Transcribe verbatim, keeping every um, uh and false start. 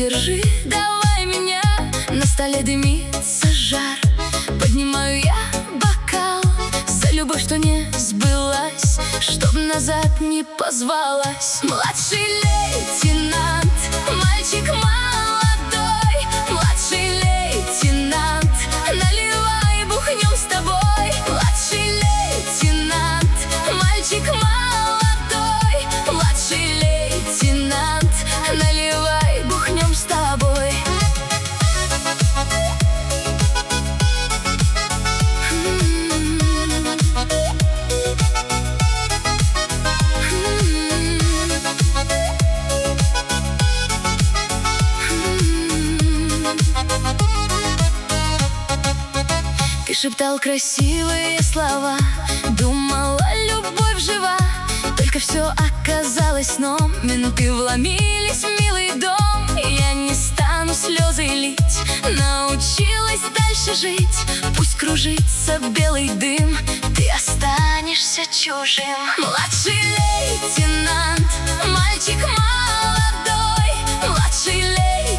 держи, давай меня. На столе дымится жар, поднимаю я бокал за любовь, что не сбылась, чтоб назад не позвалась. Младший лейтенант, мальчик молодой, младший лейтенант, наливай, бухнем с тобой. Младший лейтенант, мальчик молодой, младший лейтенант, наливай, бухнем с тобой. Ты шептал красивые слова, думала, любовь жива, только все оказалось сном. Менты вломились в милый дом, я не стану слезы лить, научилась дальше жить. Пусть кружится белый дым, ты останешься чужим. Младший лейтенант, мальчик молодой, младший лейтенант,